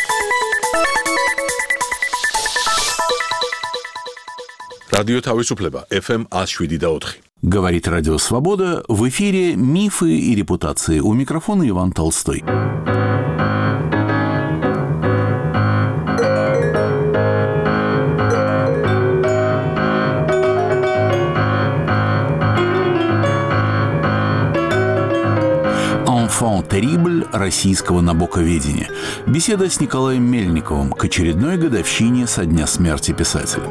Радио Тависуплеба, FM 107.4. Говорит Радио Свобода, в эфире «Мифы и репутации». У микрофона Иван Толстой. «Enfant terrible» российского набоковедения. Беседа с Николаем Мельниковым к очередной годовщине со дня смерти писателя.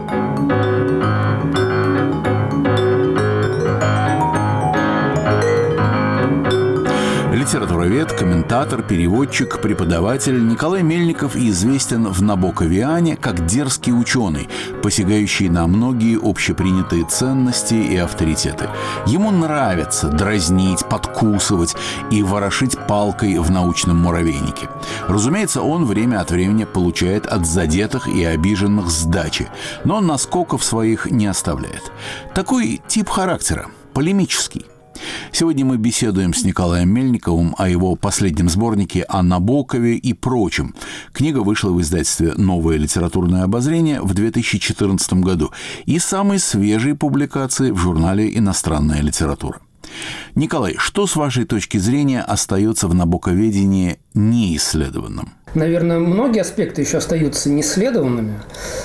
Литературовед, комментатор, переводчик, преподаватель Николай Мельников известен в набоковиане как дерзкий ученый, посягающий на многие общепринятые ценности и авторитеты. Ему нравится дразнить, подкусывать и ворошить палкой в научном муравейнике. Разумеется, он время от времени получает от задетых и обиженных сдачи, но наскоков своих не оставляет. Такой тип характера – полемический. Сегодня мы беседуем с Николаем Мельниковым о его последнем сборнике о Набокове и прочем. Книга вышла в издательстве «Новое литературное обозрение» в 2014 году и самой свежей публикации в журнале «Иностранная литература». Николай, что с вашей точки зрения остается в набоковедении неисследованным? Наверное, многие аспекты еще остаются неисследованными.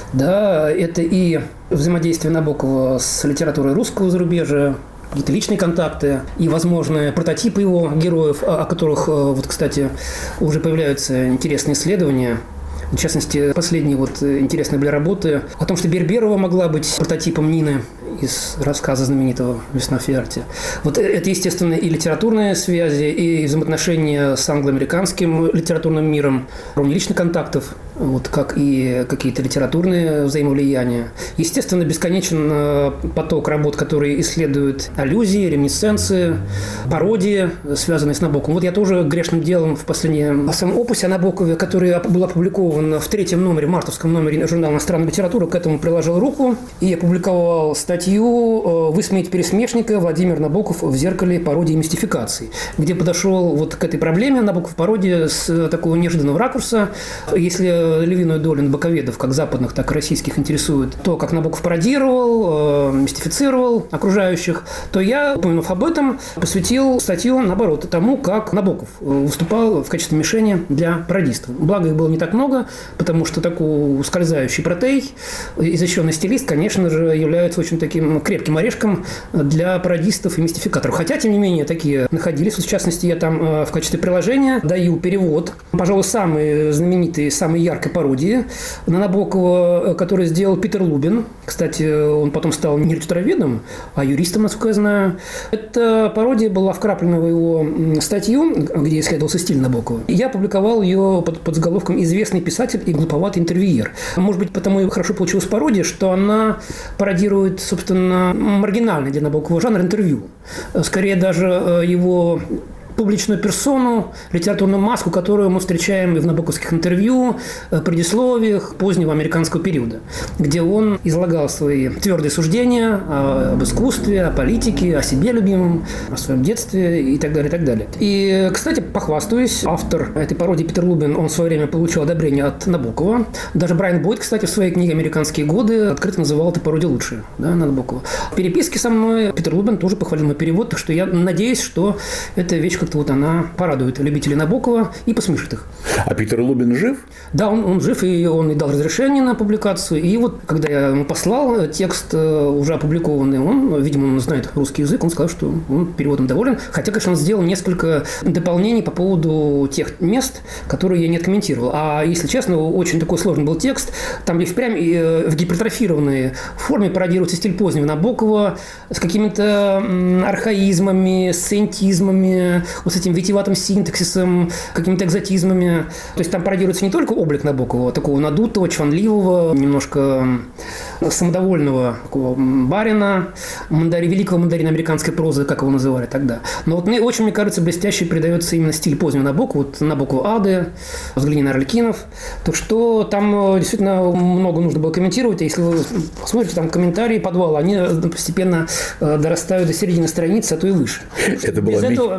Да, это и взаимодействие Набокова с литературой русского зарубежья, какие-то личные контакты и возможные прототипы его героев, о которых, вот, кстати, уже появляются интересные исследования. В частности, последние интересные были работы о том, что Берберова могла быть прототипом Нины из рассказа знаменитого «Весна в Фиарте». Это, естественно, и литературные связи, и взаимоотношения с англо-американским литературным миром, уровень личных контактов, как и какие-то литературные взаимовлияния. Естественно, бесконечен поток работ, которые исследуют аллюзии, реминисценции, пародии, связанные с Набоковым. Я тоже грешным делом в последнем своем опусе о Набокове, который был опубликован в 3-м номере, мартовском номере журнала «Иностранная литература», к этому приложил руку и опубликовал статью «Высмеять пересмешника. Владимир Набоков в зеркале пародии и мистификации», где подошел к этой проблеме Набоков пародия с такого неожиданного ракурса. Если львиную долю набоковедов, как западных, так и российских, интересует то, как Набоков пародировал, мистифицировал окружающих, то я, упомянув об этом, посвятил статью, наоборот, тому, как Набоков выступал в качестве мишени для пародистов. Благо, их было не так много, потому что такой ускользающий протей, изощренный стилист, конечно же, является очень таким крепким орешком для пародистов и мистификаторов. Хотя, тем не менее, такие находились. В частности, я там в качестве приложения даю перевод, пожалуй, самый знаменитый, самый яркой пародии на Набокова, который сделал Питер Лубин. Кстати, он потом стал не литературоведом, а юристом, насколько я знаю. Эта пародия была вкраплена в его статью, где исследовался стиль Набокова. Я опубликовал ее под заголовком «Известный писатель и глуповатый интервьюер». Может быть, потому и хорошо получилась пародия, что она пародирует, собственно, маргинальный для Набокова жанр интервью. Скорее даже его публичную персону, литературную маску, которую мы встречаем и в набоковских интервью, предисловиях позднего американского периода, где он излагал свои твердые суждения об искусстве, о политике, о себе любимом, о своем детстве и так далее, и так далее. И, кстати, похвастаюсь, автор этой пародии Питер Лубин, он в свое время получил одобрение от Набокова. Даже Брайан Бойд, кстати, в своей книге «Американские годы» открыто называл эту пародию лучшей, на Набокова. В переписке со мной Питер Лубин тоже похвалил мой перевод, так что я надеюсь, что эта вещь как-то она порадует любителей Набокова и посмешит их. А Питер Лубин жив? Да, он жив, и он и дал разрешение на публикацию. И когда я ему послал текст уже опубликованный, он, видимо, он знает русский язык, он сказал, что он переводом доволен. Хотя, конечно, он сделал несколько дополнений по поводу тех мест, которые я не откомментировал. А, если честно, очень такой сложный был текст. Там и впрямь в гипертрофированной форме пародируется стиль позднего Набокова с какими-то архаизмами, сциентизмами, с этим витиеватым синтаксисом, какими-то экзотизмами. То есть там пародируется не только облик Набокова, такого надутого, чванливого, немножко самодовольного такого барина, великого мандарина американской прозы, как его называли тогда. Но мне кажется, блестяще передается именно стиль позднего Набокова. Набокова «Ады», «Взгляни на Арлекинов». Так что там действительно много нужно было комментировать. Если вы посмотрите, там комментарии подвала, они постепенно дорастают до середины страницы, а то и выше. Это была мечта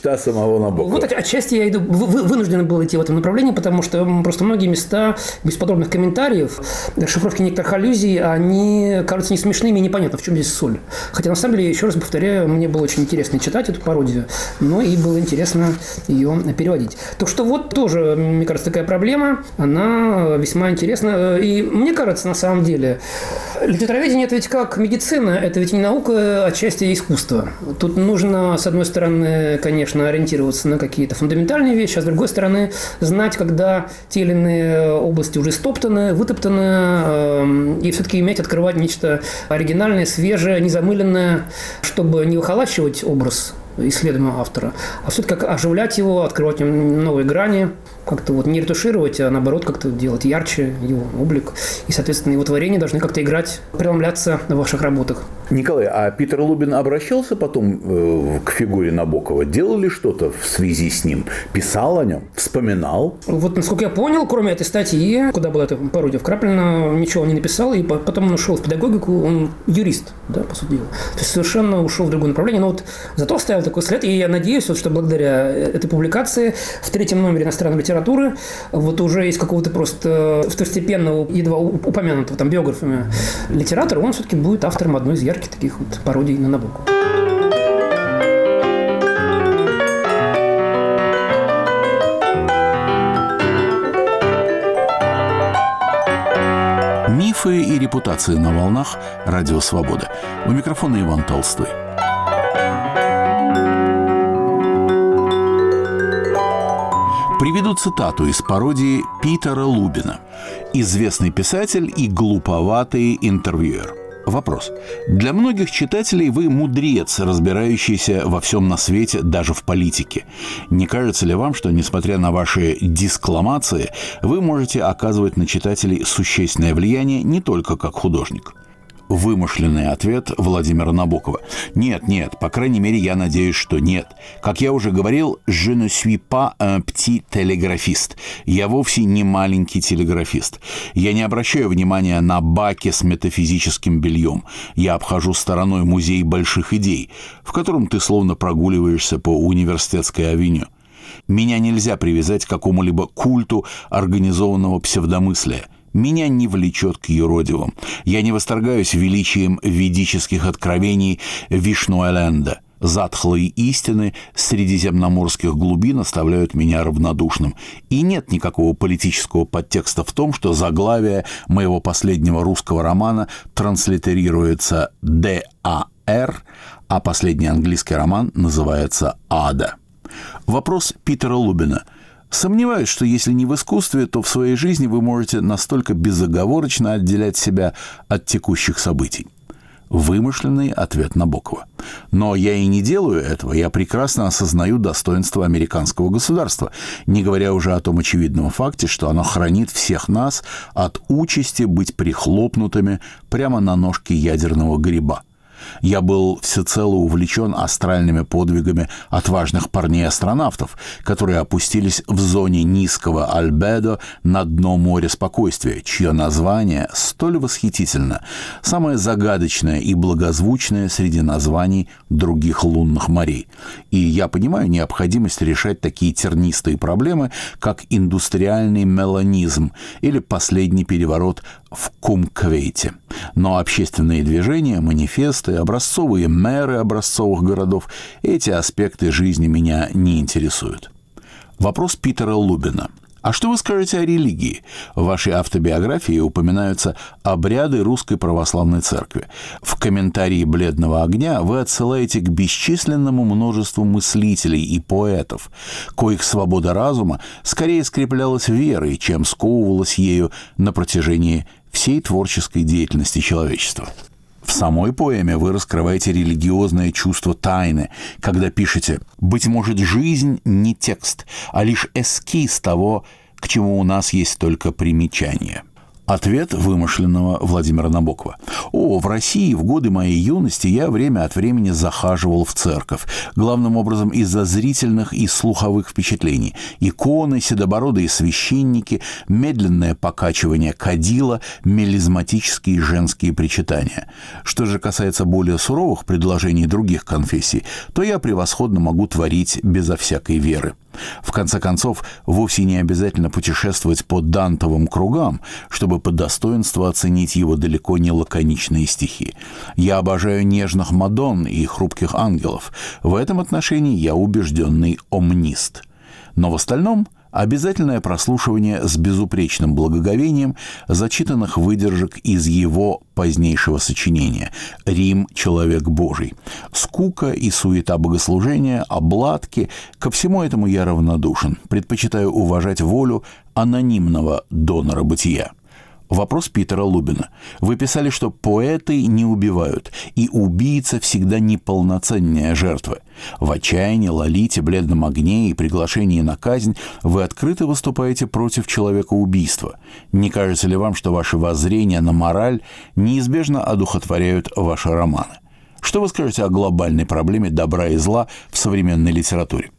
мечта самого Набокова. Вот отчасти я вынужден был идти в этом направлении, потому что просто многие места без подробных комментариев, расшифровки некоторых аллюзий, они кажутся не смешными и непонятно, в чем здесь соль. Хотя, на самом деле, еще раз повторяю, мне было очень интересно читать эту пародию, но и было интересно ее переводить. Так что вот тоже, мне кажется, такая проблема, она весьма интересна. И мне кажется, на самом деле, литературоведение – это ведь как медицина, это ведь не наука, а часть искусства. Тут нужно, с одной стороны, конечно, ориентироваться на какие-то фундаментальные вещи, а с другой стороны, знать, когда те или иные области уже стоптаны, вытоптаны, и все-таки иметь, открывать нечто оригинальное, свежее, незамыленное, чтобы не выхолачивать образ исследуемого автора, а все-таки как оживлять его, открывать новые грани, как-то вот не ретушировать, а наоборот как-то делать ярче его облик. И, соответственно, его творения должны как-то играть, преломляться в ваших работах. Николай, а Питер Лубин обращался потом к фигуре Набокова? Делал ли что-то в связи с ним? Писал о нем? Вспоминал? Вот, насколько я понял, кроме этой статьи, куда была эта пародия вкраплена, ничего он не написал, и потом он ушел в педагогику, он юрист, да, по сути дела. То есть совершенно ушел в другое направление, но вот зато оставил такой след, и я надеюсь, вот, что благодаря этой публикации в 3-м номере «Иностранной литературы» вот уже из какого-то просто второстепенного, едва упомянутого там биографами литератора, он все-таки будет автором одной из ярких таких вот пародий на Набокова. Мифы и репутации на волнах. Радио Свобода. У микрофона Иван Толстой. Приведу цитату из пародии Питера Лубина. Известный писатель и глуповатый интервьюер. Вопрос. Для многих читателей вы мудрец, разбирающийся во всем на свете, даже в политике. Не кажется ли вам, что, несмотря на ваши дискламации, вы можете оказывать на читателей существенное влияние не только как художник? Вымышленный ответ Владимира Набокова. Нет, по крайней мере, я надеюсь, что нет. Как я уже говорил, je ne suis pas un petit télégraphiste. Я вовсе не маленький телеграфист. Я не обращаю внимания на баки с метафизическим бельем. Я обхожу стороной музей больших идей, в котором ты словно прогуливаешься по университетской авеню. Меня нельзя привязать к какому-либо культу организованного псевдомыслия. Меня не влечет к юродивым. Я не восторгаюсь величием ведических откровений Вишну-Эленда. Затхлые истины средиземноморских глубин оставляют меня равнодушным. И нет никакого политического подтекста в том, что заглавие моего последнего русского романа транслитерируется «ДАР», а последний английский роман называется «Ада». Вопрос Питера Лубина. Сомневаюсь, что если не в искусстве, то в своей жизни вы можете настолько безоговорочно отделять себя от текущих событий. Вымышленный ответ Набокова. Но я и не делаю этого. Я прекрасно осознаю достоинство американского государства, не говоря уже о том очевидном факте, что оно хранит всех нас от участи быть прихлопнутыми прямо на ножке ядерного гриба. Я был всецело увлечен астральными подвигами отважных парней-астронавтов, которые опустились в зоне низкого альбедо на дно моря спокойствия, чье название столь восхитительно, самое загадочное и благозвучное среди названий других лунных морей. И я понимаю необходимость решать такие тернистые проблемы, как индустриальный меланизм или последний переворот в Кумквейте. Но общественные движения, манифесты, образцовые мэры образцовых городов – эти аспекты жизни меня не интересуют. Вопрос Питера Лубина. А что вы скажете о религии? В вашей автобиографии упоминаются обряды Русской Православной Церкви. В комментарии «Бледного огня» вы отсылаете к бесчисленному множеству мыслителей и поэтов, коих свобода разума скорее скреплялась верой, чем сковывалась ею на протяжении всей творческой деятельности человечества. В самой поэме вы раскрываете религиозное чувство тайны, когда пишете «Быть может, жизнь не текст, а лишь эскиз того, к чему у нас есть только примечание». Ответ вымышленного Владимира Набокова. В России в годы моей юности я время от времени захаживал в церковь, главным образом из-за зрительных и слуховых впечатлений. Иконы, седобородые священники, медленное покачивание кадила, мелизматические женские причитания. Что же касается более суровых предложений других конфессий, то я превосходно могу творить безо всякой веры. В конце концов, вовсе не обязательно путешествовать по дантовым кругам, чтобы по достоинству оценить его далеко не лаконичные стихи. Я обожаю нежных мадонн и хрупких ангелов. В этом отношении я убежденный омнист. Но в остальном обязательное прослушивание с безупречным благоговением зачитанных выдержек из его позднейшего сочинения «Рим. Человек Божий». Скука и суета богослужения, обладки – ко всему этому я равнодушен. Предпочитаю уважать волю анонимного донора бытия. Вопрос Питера Лубина. Вы писали, что поэты не убивают, и убийца всегда неполноценная жертва. В «Отчаянии», «Лолите», «Бледном огне» и «Приглашении на казнь» вы открыто выступаете против человекоубийства. Не кажется ли вам, что ваши воззрения на мораль неизбежно одухотворяют ваши романы? Что вы скажете о глобальной проблеме добра и зла в современной литературе?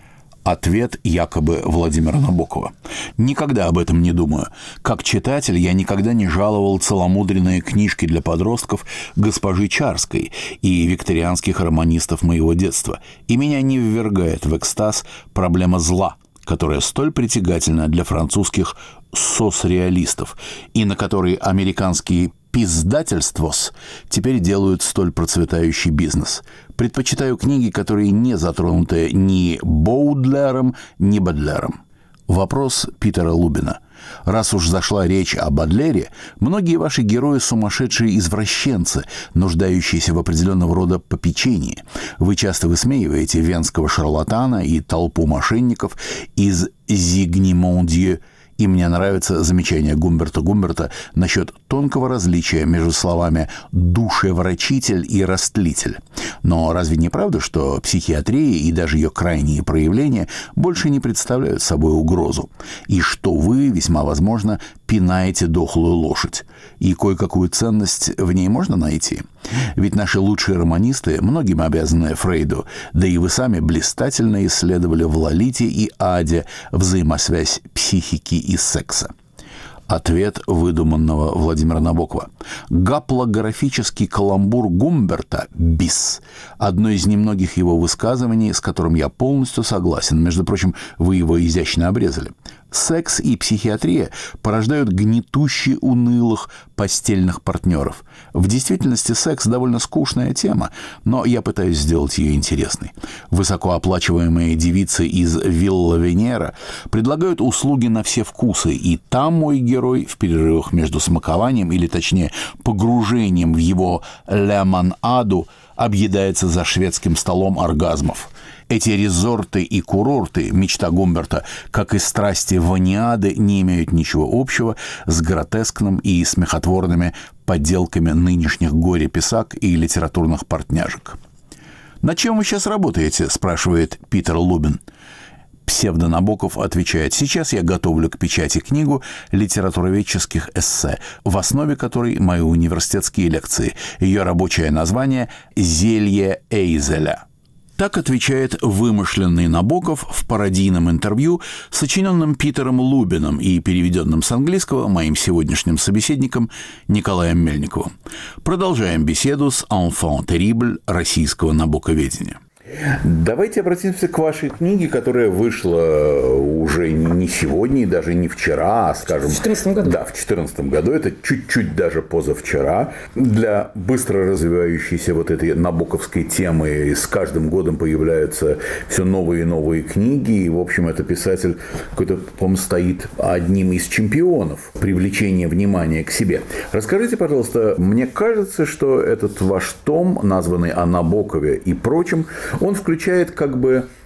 Ответ якобы Владимира Набокова. Никогда об этом не думаю. Как читатель я никогда не жаловал целомудренные книжки для подростков госпожи Чарской и викторианских романистов моего детства. И меня не ввергает в экстаз проблема зла, которая столь притягательна для французских соцреалистов и на которой американские пиздательствос теперь делают столь процветающий бизнес. Предпочитаю книги, которые не затронуты ни Боудлером, ни Бодлером. Вопрос Питера Лубина. Раз уж зашла речь о Бодлере, многие ваши герои сумасшедшие извращенцы, нуждающиеся в определенного рода попечении. Вы часто высмеиваете венского шарлатана и толпу мошенников из «Зигни мон Дью», и мне нравится замечание Гумберта насчет тонкого различия между словами «душеврачитель» и «растлитель». Но разве не правда, что психиатрия и даже ее крайние проявления больше не представляют собой угрозу? И что вы, весьма возможно, пинаете дохлую лошадь? И кое-какую ценность в ней можно найти? Ведь наши лучшие романисты многим обязаны Фрейду, да и вы сами блистательно исследовали в «Лолите» и «Аде» взаимосвязь психики и секса. Ответ выдуманного Владимира Набокова. Гаплографический каламбур Гумберта «бис» – одно из немногих его высказываний, с которым я полностью согласен. Между прочим, вы его изящно обрезали. Секс и психиатрия порождают гнетущие унылых постельных партнеров. В действительности секс довольно скучная тема, но я пытаюсь сделать ее интересной. Высокооплачиваемые девицы из Вилла Венера предлагают услуги на все вкусы, и там мой герой в перерывах между смакованием, или точнее погружением в его лемонаду, объедается за шведским столом оргазмов. Эти резорты и курорты, мечта Гумберта, как и страсти ваниады, не имеют ничего общего с гротескным и смехотворными подделками нынешних горе-писак и литературных портняжек. «Над чем вы сейчас работаете?» – спрашивает Питер Лубин. Псевдонабоков отвечает: «Сейчас я готовлю к печати книгу литературоведческих эссе, в основе которой мои университетские лекции. Ее рабочее название «Зелье Эйзеля». Так отвечает вымышленный Набоков в пародийном интервью, сочиненном Питером Лубиным и переведенном с английского моим сегодняшним собеседником Николаем Мельниковым. Продолжаем беседу с «Enfant terrible» российского набоковедения. Давайте обратимся к вашей книге, которая вышла уже не сегодня и даже не вчера, а, скажем... В 2014 году. Да, в 2014 году. Это чуть-чуть даже позавчера. Для быстро развивающейся вот этой набоковской темы с каждым годом появляются все новые и новые книги. И, в общем, это писатель какой-то, по-моему, стоит одним из чемпионов привлечения внимания к себе. Расскажите, пожалуйста, мне кажется, что этот ваш том, названный «О Набокове и прочем», он включает как бы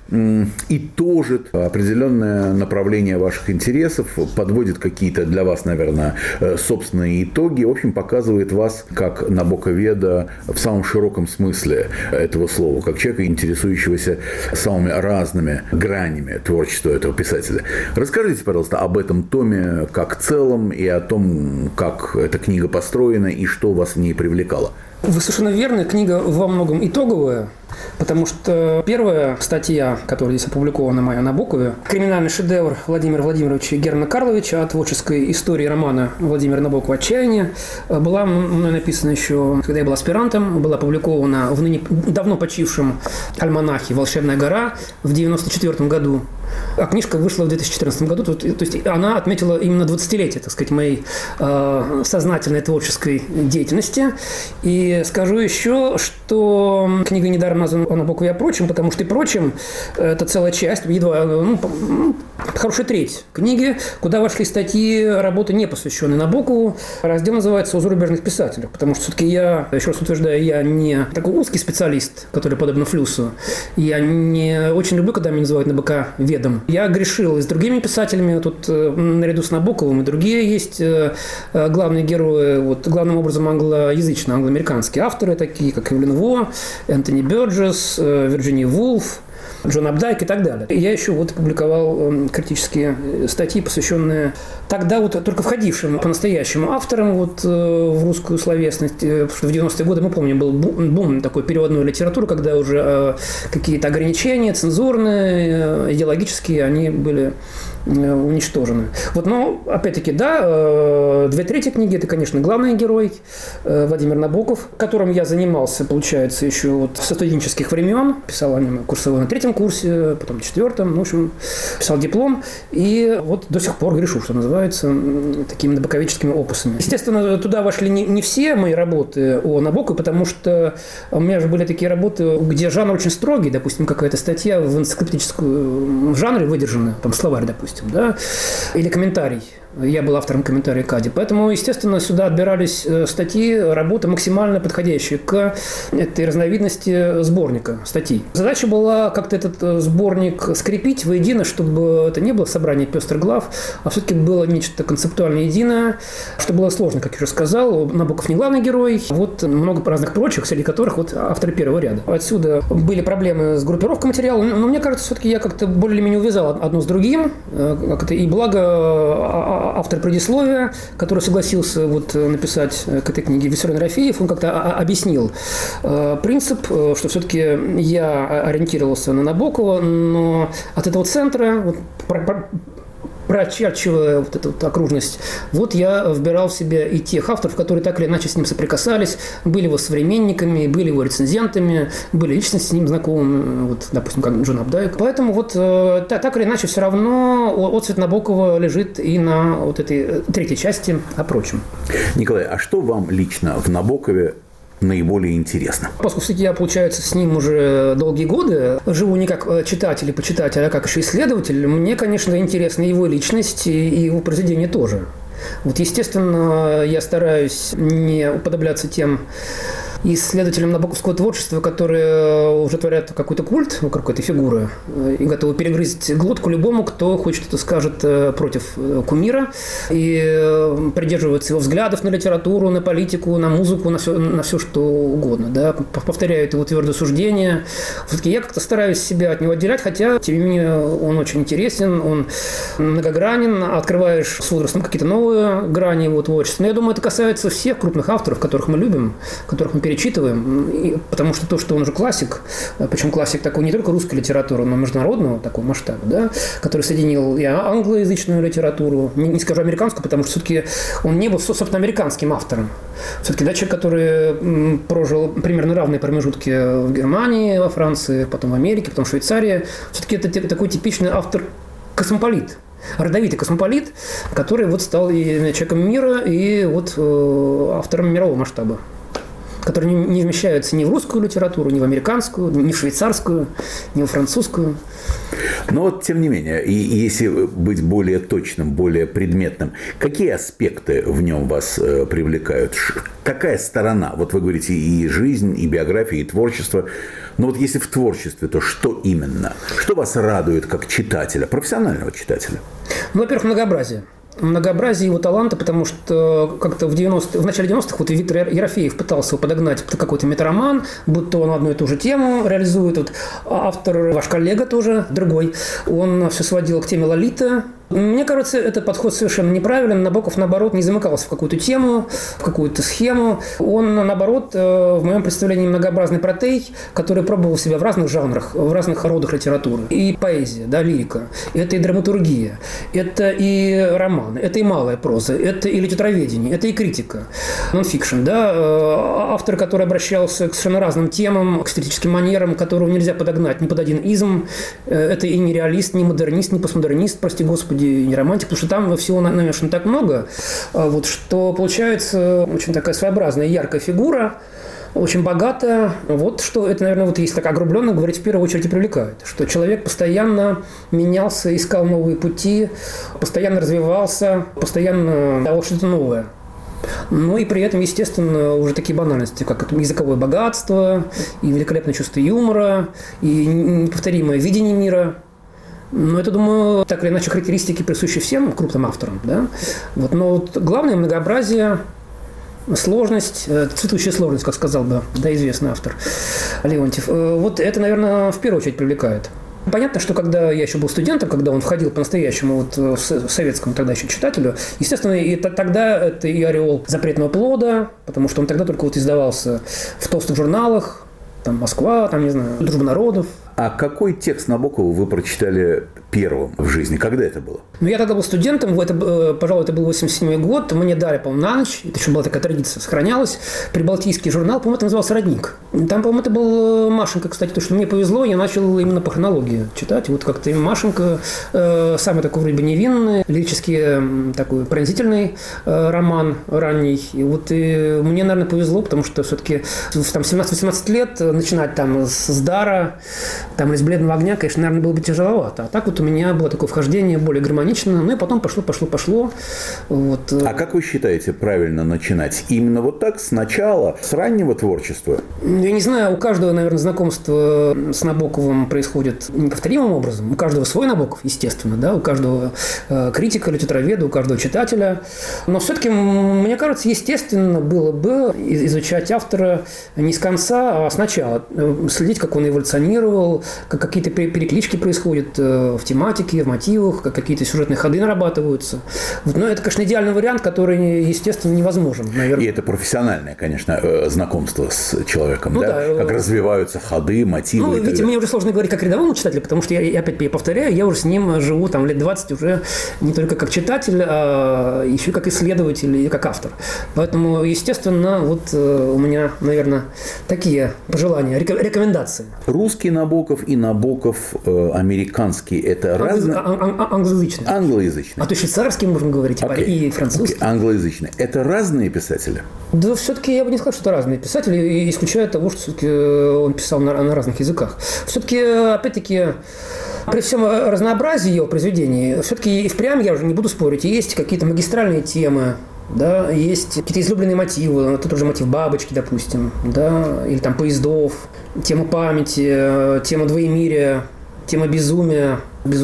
итожит определенное направление ваших интересов, подводит какие-то для вас, наверное, собственные итоги, в общем, показывает вас как набоковеда в самом широком смысле этого слова, как человека, интересующегося самыми разными гранями творчества этого писателя. Расскажите, пожалуйста, об этом томе как целом и о том, как эта книга построена и что вас в ней привлекало. Вы совершенно верны. Книга во многом итоговая, потому что первая статья, которая здесь опубликована моя на Набокове, криминальный шедевр Владимира Владимировича Германа Карловича о творческой истории романа Владимира Набокова «Отчаяние», была мной написана еще, когда я был аспирантом, была опубликована в ныне давно почившем альманахе «Волшебная гора» в 1994 году. А книжка вышла в 2014 году, то есть она отметила именно 20-летие, так сказать, моей сознательной творческой деятельности. И скажу еще, что книга недаром названа о Набокове и о прочем, потому что и прочем это целая часть, едва хорошая треть книги, куда вошли статьи, работы, не посвященные Набокову. Раздел называется «О зарубежных писателях», потому что все-таки я, еще раз утверждаю, я не такой узкий специалист, который подобно Флюсу. Я не очень люблю, когда меня называют набоковедом. Я грешил и с другими писателями, тут наряду с Набоковым и другие есть главные герои, вот, главным образом англоязычные, англоамериканские авторы, такие как Эвелин Во, Энтони Бёрджес, Вирджиния Вулф, Джон Апдайк и так далее. И я еще вот публиковал критические статьи, посвященные тогда вот только входившим по-настоящему авторам вот в русскую словесность. Потому что в 90-е годы, мы помним, был бум такой переводной литературы, когда уже какие-то ограничения цензурные, идеологические, они были уничтожены. Вот, но, опять-таки, да, 2/3 книги – это, конечно, главный герой Владимир Набоков, которым я занимался, получается, еще вот со студенческих времен. Писал о нем курсовой на 3-м курсе, потом на 4-м, в общем, писал диплом. И вот до сих пор грешу, что называется, такими набоковическими опусами. Естественно, туда вошли не все мои работы о Набокове, потому что у меня же были такие работы, где жанр очень строгий, допустим, какая-то статья в энциклопедическом жанре выдержана, там словарь, допустим, да, или комментарий. Я был автором комментария Кади. Поэтому, естественно, сюда отбирались статьи, работы, максимально подходящие к этой разновидности сборника статей. Задача была как-то этот сборник скрепить воедино, чтобы это не было собрание пестрых глав, а все-таки было нечто концептуально единое, что было сложно, как я уже сказал. Набоков не главный герой, вот много разных прочих, среди которых вот авторы первого ряда. Отсюда были проблемы с группировкой материала, но мне кажется, все-таки я как-то более-менее увязал одно с другим, и благо автор предисловия, который согласился вот написать к этой книге, Виссарион Рафеев, он как-то объяснил принцип, что все-таки я ориентировался на Набокова, но от этого центра, вот, прочерчивая вот эту вот окружность, вот я вбирал в себя и тех авторов, которые так или иначе с ним соприкасались, были его современниками, были его рецензентами, были лично с ним знакомы, вот, допустим, как Джон Апдайк. Поэтому вот так или иначе все равно отцвет Набокова лежит и на вот этой третьей части о прочем. Николай, а что вам лично в Набокове наиболее интересно? Поскольку я, получается, с ним уже долгие годы живу не как читатель и почитатель, а как еще исследователь, мне, конечно, интересна его личность и его произведения тоже. Вот, естественно, я стараюсь не уподобляться тем исследователям набоковского творчества, которые уже творят какой-то культ вокруг этой фигуры и готовы перегрызть глотку любому, кто хоть что-то скажет против кумира и придерживается его взглядов на литературу, на политику, на музыку, на все что угодно. Да? Повторяют его твердое суждение. Все-таки я как-то стараюсь себя от него отделять, хотя, тем не менее, он очень интересен, он многогранен, открываешь с возрастом какие-то новые грани его творчества. Но я думаю, это касается всех крупных авторов, которых мы любим, которых мы перечитываем, потому что то, что он же классик, причем классик такой не только русской литературы, но международного такого масштаба, да, который соединил и англоязычную литературу, не скажу американскую, потому что все-таки он не был, собственно, американским автором. Все-таки, да, человек, который прожил примерно равные промежутки в Германии, во Франции, потом в Америке, потом в Швейцарии, все-таки это такой типичный автор-космополит. Родовитый космополит, который вот стал и человеком мира, и вот автором мирового масштаба. которые не вмещаются ни в русскую литературу, ни в американскую, ни в швейцарскую, ни в французскую. Но вот, тем не менее, и если быть более точным, более предметным, какие аспекты в нем вас привлекают? Какая сторона? Вот вы говорите и жизнь, и биография, и творчество. Но вот если в творчестве, то что именно? Что вас радует как читателя, профессионального читателя? Ну, во-первых, многообразие его таланта, потому что как-то в начале 90-х вот Виктор Ерофеев пытался его подогнать под какой-то метароман, будто он одну и ту же тему реализует. Вот автор, ваш коллега тоже, другой, он все сводил к теме Лолиты. Мне кажется, этот подход совершенно неправилен. Набоков, наоборот, не замыкался в какую-то тему, в какую-то схему. Он, наоборот, в моем представлении многообразный протей, который пробовал себя в разных жанрах, в разных родах литературы. И поэзия, да, лирика, это и драматургия, это и роман, это и малая проза, это и литературоведение, это и критика, нон-фикшн, да, автор, который обращался к совершенно разным темам, к эстетическим манерам, которого нельзя подогнать ни под один изм. Это и не реалист, не модернист, не постмодернист, прости господи, не романтик, потому что там всего намешано так много, вот, что получается очень такая своеобразная, яркая фигура, очень богатая. Вот что это, наверное, вот если так огрубленно говорить, в первую очередь и привлекает. Что человек постоянно менялся, искал новые пути, постоянно развивался, постоянно давал что-то новое. Ну и при этом, естественно, уже такие банальности, как языковое богатство, и великолепное чувство юмора, и неповторимое видение мира. Но это, думаю, так или иначе характеристики, присущи всем крупным авторам. Да? Вот, но вот главное – многообразие, сложность, цветущая сложность, как сказал бы известный автор Леонтьев. Вот это, наверное, в первую очередь привлекает. Понятно, что когда я еще был студентом, когда он входил по-настоящему вот в советскому тогда еще читателю, естественно, и тогда это и ореол запретного плода, потому что он тогда только вот издавался в толстых журналах, там «Москва», там, не знаю, «Дружба народов». А какой текст Набокова вы прочитали первым в жизни? Когда это было? Ну, я тогда был студентом, пожалуй, это был 87-й год. Мне дали, по-моему, на ночь, это еще была такая традиция, сохранялась, прибалтийский журнал, по-моему, это назывался «Родник». Там, по-моему, это был Машенька, кстати, то, что мне повезло, я начал именно по хронологии читать. Вот как-то Машенька, самый такой вроде бы невинный, лирически такой пронзительный роман ранний. И вот мне, наверное, повезло, потому что все-таки там 17-18 лет начинать там с «Дара», там из «Бледного огня», конечно, наверное, было бы тяжеловато. А так вот у меня было такое вхождение более гармоничное. Ну и потом пошло. Вот. А как вы считаете правильно начинать? Именно вот так, сначала, с раннего творчества? Я не знаю, у каждого, наверное, знакомство с Набоковым происходит неповторимым образом. У каждого свой Набоков, естественно, да, у каждого критика, литературоведа, у каждого читателя. Но все-таки, мне кажется, естественно было бы изучать автора не с конца, а сначала. Следить, как он эволюционировал, как какие-то переклички происходят в тематике, в мотивах, как какие-то сюжетные ходы нарабатываются. Вот, но это, конечно, идеальный вариант, который, естественно, невозможен, наверное. И это профессиональное, конечно, знакомство с человеком, ну, да? Как развиваются ходы, мотивы. Ну, видите, мне уже сложно говорить как рядовому читателю, потому что я опять повторяю, я уже с ним живу там лет 20 уже не только как читатель, а еще как исследователь и как автор. Поэтому, естественно, вот у меня, наверное, такие пожелания, рекомендации. Русский Набоков и Набоков американский – это разные? Англоязычный. Англоязычный. А то швейцарский можем говорить, и французский. Англоязычный. Это разные писатели? Да, все-таки я бы не сказал, что это разные писатели, исключая того, что все-таки он писал на разных языках. Все-таки, опять-таки, при всем разнообразии его произведений, все-таки и впрямь, я уже не буду спорить, есть какие-то магистральные темы, да, есть какие-то излюбленные мотивы, тот же мотив бабочки, допустим, да, или там поездов, тема памяти, тема двоемирия, тема безумия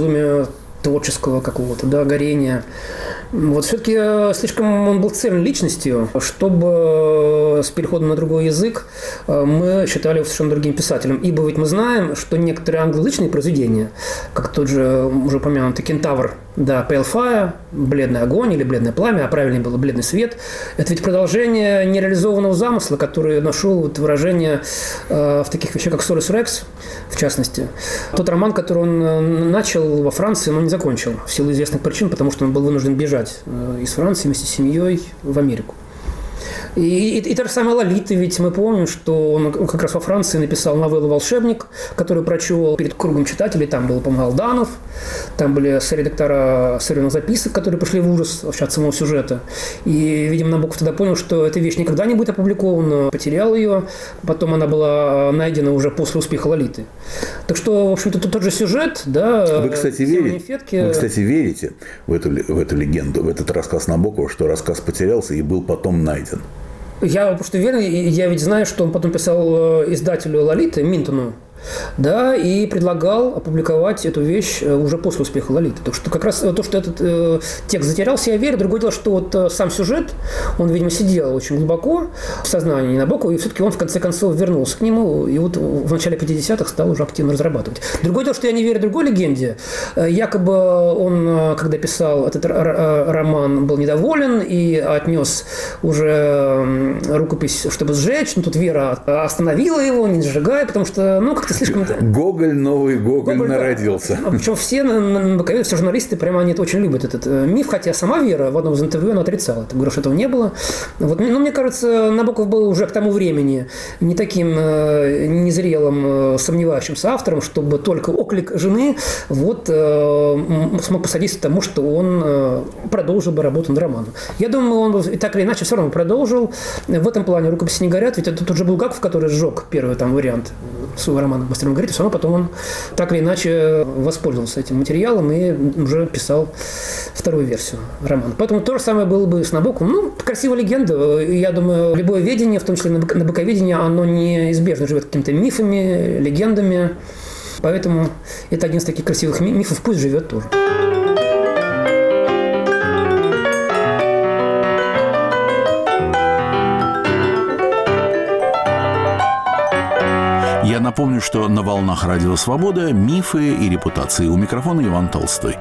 творческого какого-то, да, горения. Вот все-таки слишком он был цельной личностью, чтобы с переходом на другой язык мы считали его совершенно другим писателем. Ибо ведь мы знаем, что некоторые англоязычные произведения, как тот же уже упомянутый «Кентавр», да, «Pale Fire», «Бледный огонь» или «Бледное пламя», а правильнее было «Бледный свет», это ведь продолжение нереализованного замысла, который нашел вот выражение в таких вещах, как «Солюс Рекс», в частности. Тот роман, который он начал во Франции, но не закончил в силу известных причин, потому что он был вынужден бежать из Франции вместе с семьей в Америку. И та же самая Лолита, ведь мы помним, что он как раз во Франции написал новеллу «Волшебник», которую прочел перед кругом читателей. Там был, по-моему, Алданов, там были редактора современных записок, которые пришли в ужас вообще от самого сюжета. И, видимо, Набоков тогда понял, что эта вещь никогда не будет опубликована, потерял ее. Потом она была найдена уже после успеха «Лолиты». Так что, в общем-то, тот же сюжет, да. Вы, кстати, верите в эту легенду, в этот рассказ Набокова, что рассказ потерялся и был потом найден? Я просто уверен, я ведь знаю, что он потом писал издателю «Лолиты», Минтону, да, и предлагал опубликовать эту вещь уже после успеха «Лолиты». Так что как раз то, что этот текст затерялся, я верю. Другое дело, что вот сам сюжет, он, видимо, сидел очень глубоко в сознании Набокова, и все-таки он, в конце концов, вернулся к нему, и вот в начале 50-х стал уже активно разрабатывать. Другое дело, что я не верю другой легенде. Якобы он, когда писал этот роман, был недоволен и отнес уже рукопись, чтобы сжечь, но тут Вера остановила его, не сжигая, потому что, как-то слишком... Гоголь, новый Гоголь народился. Да. Причем все журналисты, прямо они это очень любят, этот миф, хотя сама Вера в одном из интервью она отрицала. Это, говорю, что этого не было. Вот, мне кажется, Набоков был уже к тому времени не таким незрелым, сомневающимся автором, чтобы только оклик жены смог посодействовать тому, что он продолжил бы работу над романом. Я думаю, он так или иначе все равно продолжил. В этом плане «Рукописи не горят», ведь это тот же Булгаков, который сжег первый вариант своего романа «Мастер и Маргарита», все равно потом он так или иначе воспользовался этим материалом и уже писал вторую версию романа. Поэтому то же самое было бы с Набоковым. Красивая легенда. Я думаю, любое ведение, в том числе набоковедение, оно неизбежно живет какими-то мифами, легендами. Поэтому это один из таких красивых мифов. Пусть живет тоже. Я напомню, что на «Волнах Радио Свобода» мифы и репутации. У микрофона Иван Толстой.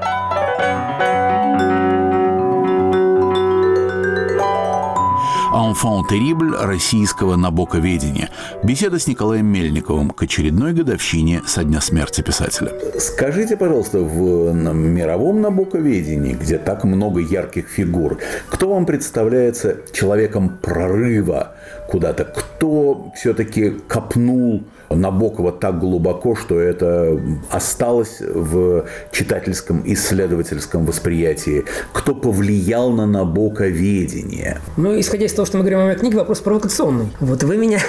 «Enfant terrible» российского набоковедения. Беседа с Николаем Мельниковым к очередной годовщине со дня смерти писателя. Скажите, пожалуйста, в мировом набоковедении, где так много ярких фигур, кто вам представляется человеком прорыва куда-то? Кто все-таки копнул Набокова так глубоко, что это осталось в читательском, исследовательском восприятии? Кто повлиял на набоковедение? Исходя из того, что мы говорим о моей книге, вопрос провокационный. Вот вы меня...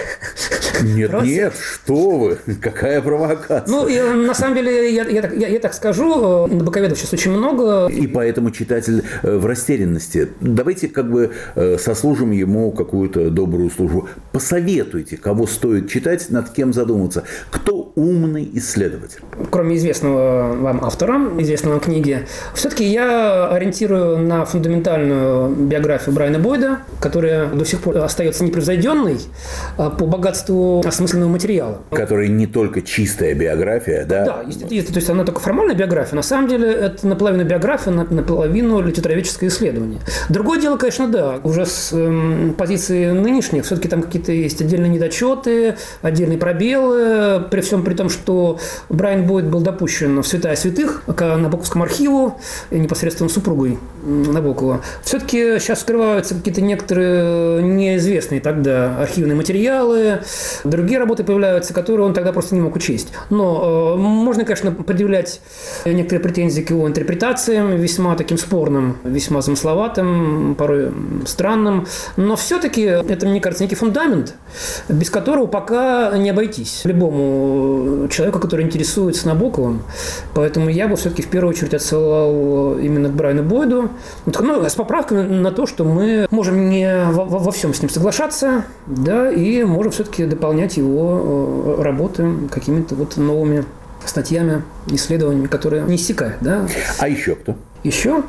Нет, что вы? Какая провокация? На самом деле, я так скажу, набоковедов сейчас очень много. И поэтому читатель в растерянности. Давайте сослужим ему какую-то добрую службу. Посоветуйте, кого стоит читать, над кем задуматься. Кто умный исследователь? Кроме известного вам автора, известного вам книги, все-таки я ориентирую на фундаментальную биографию Брайана Бойда, которая до сих пор остается непревзойденной по богатству осмысленного материала. Которая не только чистая биография, да? Да, то есть она только формальная биография. На самом деле это наполовину биография, наполовину литературоведческое исследование. Другое дело, конечно, да, уже с позиции нынешних, все-таки там какие-то есть отдельные недочеты, отдельные пробелы, при всем при том, что Брайан Бойд был допущен в святая святых к Набоковскому архиву непосредственно супругой Набокова. Все-таки сейчас вскрываются какие-то некоторые неизвестные тогда архивные материалы, другие работы появляются, которые он тогда просто не мог учесть. Но можно, конечно, предъявлять некоторые претензии к его интерпретациям, весьма таким спорным, весьма замысловатым, порой странным. Но все-таки это, мне кажется, некий фундамент, без которого пока не обойтись любому человеку, который интересуется Набоковым. Поэтому я бы все-таки в первую очередь отсылал именно к Брайану Бойду. С поправкой на то, что мы можем не во всем с ним соглашаться, да, и можем все-таки дополнять его работы какими-то новыми статьями, исследованиями, которые не иссякают. Да. А еще кто? Еще?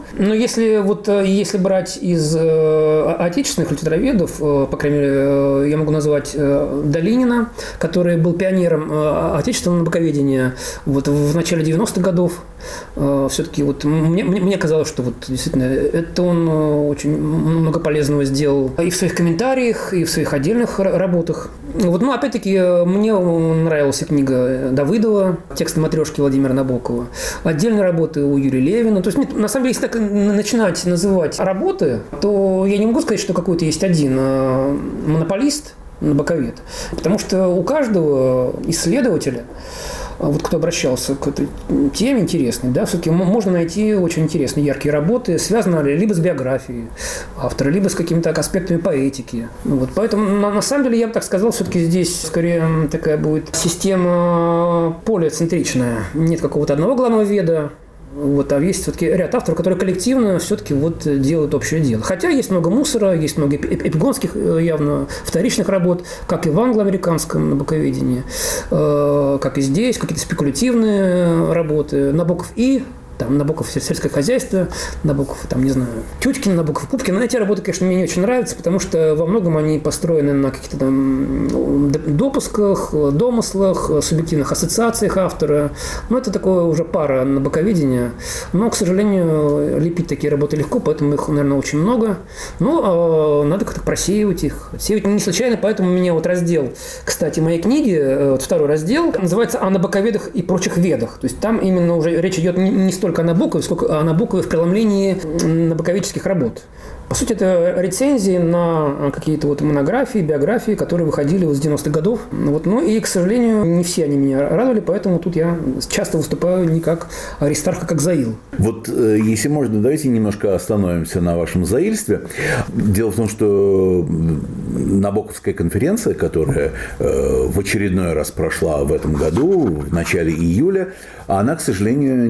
Если брать из отечественных литературоведов, по крайней мере, я могу назвать Долинина, который был пионером отечественного набоковедения в начале 90-х годов. Все-таки вот мне казалось, что вот действительно это он очень много полезного сделал и в своих комментариях, и в своих отдельных работах. Вот, ну, опять-таки, мне нравилась книга Давыдова, тексты матрешки Владимира Набокова, отдельные работы у Юрия Левина. То есть, на самом деле, если так начинать называть работы, то я не могу сказать, что какой-то есть один монополист, набоковед. Потому что у каждого исследователя, вот кто обращался к этой теме интересной, да, все-таки можно найти очень интересные, яркие работы, связанные либо с биографией автора, либо с какими-то аспектами поэтики. Вот, поэтому, на самом деле, я бы так сказал, все-таки здесь скорее такая будет система полицентричная. Нет какого-то одного главного веда, вот, а есть все-таки ряд авторов, которые коллективно все-таки вот делают общее дело. Хотя есть много мусора, есть много эпигонских, явно вторичных работ, как и в англо-американском набоковедении, как и здесь, какие-то спекулятивные работы. Набоков и там Набоков сельское хозяйство, Набоков, там, не знаю, Тютькин, Набоков, Пупкин. Эти работы, конечно, мне не очень нравятся, потому что во многом они построены на каких-то там допусках, домыслах, субъективных ассоциациях автора. Ну, это такое уже пара набоковедения. Но, к сожалению, лепить такие работы легко, поэтому их, наверное, очень много. Но надо как-то просеивать их. Сеять не случайно, поэтому у меня вот раздел, кстати, моей книги, вот второй раздел, называется «О набоковедах и прочих ведах». То есть там именно уже речь идет не столько о Набокове, сколько о Набокове в преломлении набоковедческих работ. По сути, это рецензии на какие-то вот монографии, биографии, которые выходили вот с 90-х годов. Вот. Ну и, к сожалению, не все они меня радовали, поэтому тут я часто выступаю не как Аристарх, а как Заил. Вот, если можно, давайте немножко остановимся на вашем заильстве. Дело в том, что Набоковская конференция, которая в очередной раз прошла в этом году, в начале июля, она, к сожалению,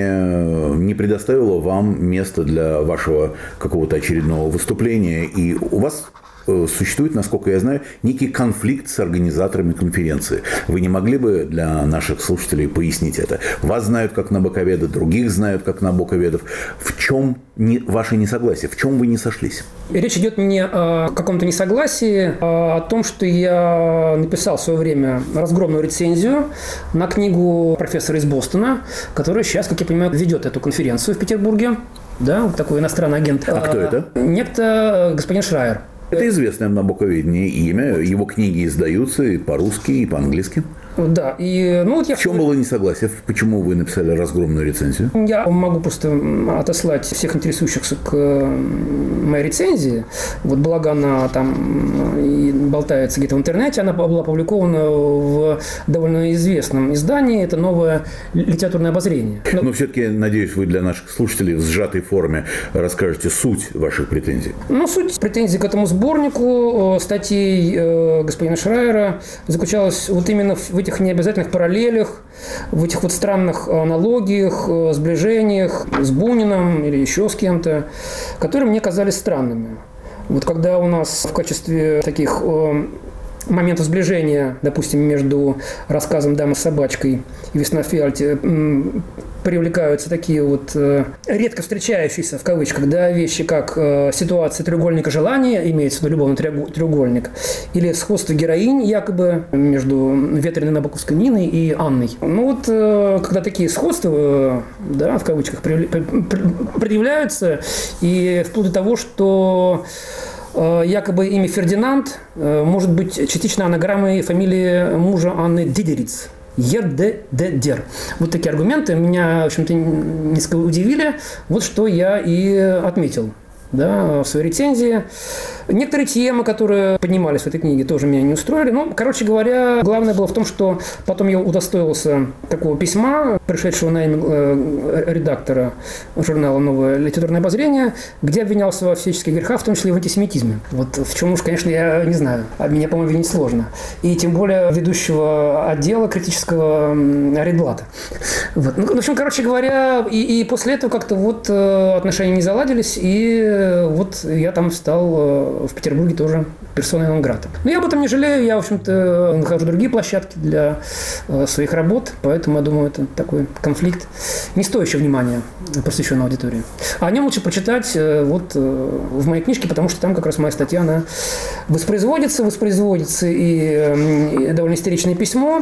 не предоставила вам места для вашего какого-то очередного выступления. И у вас существует, насколько я знаю, некий конфликт с организаторами конференции. Вы не могли бы для наших слушателей пояснить это? Вас знают как набоковеда, других знают как набоковедов. В чем ваше несогласие? В чем вы не сошлись? Речь идет не о каком-то несогласии, а о том, что я написал в свое время разгромную рецензию на книгу профессора из Бостона, который сейчас, как я понимаю, ведет эту конференцию в Петербурге. Да, вот такой иностранный агент. А кто это? Некто господин Шрайер. Это известное в набоковедении имя. Его книги издаются и по-русски, и по-английски. Да, и ну вот я... В чем было несогласие? Почему вы написали разгромную рецензию? Я могу просто отослать всех интересующихся к моей рецензии. Вот благо она там и болтается где-то в интернете. Она была опубликована в довольно известном издании. Это «Новое литературное обозрение». Но все-таки, надеюсь, вы для наших слушателей в сжатой форме расскажете суть ваших претензий. Ну, суть претензий к этому сборнику статей господина Шрайера заключалась вот именно в этих необязательных параллелях, в этих вот странных аналогиях, сближениях с Буниным или еще с кем-то, которые мне казались странными. Вот когда у нас в качестве таких моментов сближения, допустим, между рассказом «Дама с собачкой» и «Весна в Фиалте» привлекаются такие вот редко встречающиеся, в кавычках, да, вещи, как ситуация треугольника желания, имеется в виду любовный треугольник, или сходство героинь, якобы, между ветреной набоковской Ниной и Анной. Ну вот, когда такие сходства, да, в кавычках, предъявляются, и вплоть до того, что якобы имя Фердинанд может быть частично анаграммой фамилии мужа Анны Дидериц. Ер-де-де-дер. Вот такие аргументы меня, в общем-то, несколько удивили. Вот что я и отметил, да, в своей рецензии. Некоторые темы, которые поднимались в этой книге, тоже меня не устроили. Ну, короче говоря, главное было в том, что потом я удостоился такого письма, пришедшего на имя редактора журнала «Новое литературное обозрение», где обвинялся во всяческих грехах, в том числе и в антисемитизме. Вот в чем уж, конечно, я не знаю. А меня, по-моему, винить сложно. И тем более ведущего отдела критического Рейдблата. Вот. Ну, в общем, короче говоря, и после этого как-то вот отношения не заладились, и вот я там стал в Петербурге тоже персоной нон-грата. Но я об этом не жалею, я, в общем-то, нахожу другие площадки для своих работ, поэтому, я думаю, это такой конфликт, не стоящий внимания посвященной аудитории. А о нем лучше прочитать вот в моей книжке, потому что там как раз моя статья, она воспроизводится и довольно истеричное письмо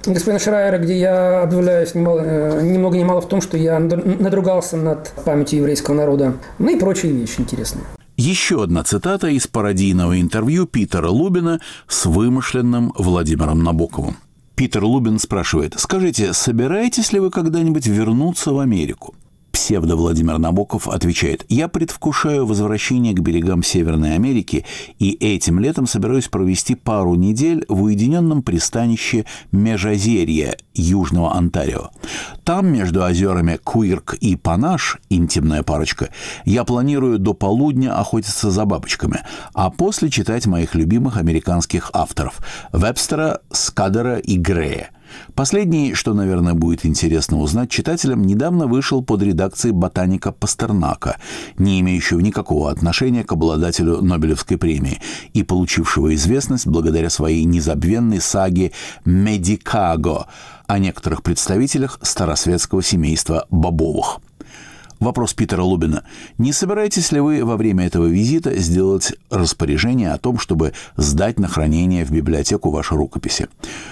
господина Шрайера, где я объявляюсь ни много ни мало в том, что я надругался над памятью еврейского народа, ну и прочие вещи интересные. Еще одна цитата из пародийного интервью Питера Лубина с вымышленным Владимиром Набоковым. Питер Лубин спрашивает: «Скажите, собираетесь ли вы когда-нибудь вернуться в Америку?» Псевдо-Владимир Набоков отвечает: «Я предвкушаю возвращение к берегам Северной Америки и этим летом собираюсь провести пару недель в уединенном пристанище Межозерья Южного Онтарио. Там, между озерами Куирк и Панаш, интимная парочка, я планирую до полудня охотиться за бабочками, а после читать моих любимых американских авторов – Вебстера, Скаддера и Грея. Последний, что, наверное, будет интересно узнать читателям, недавно вышел под редакцией ботаника Пастернака, не имеющего никакого отношения к обладателю Нобелевской премии и получившего известность благодаря своей незабвенной саге «Медикаго» о некоторых представителях старосветского семейства Бобовых. Вопрос Питера Лубина: не собираетесь ли вы во время этого визита сделать распоряжение о том, чтобы сдать на хранение в библиотеку ваши рукописи?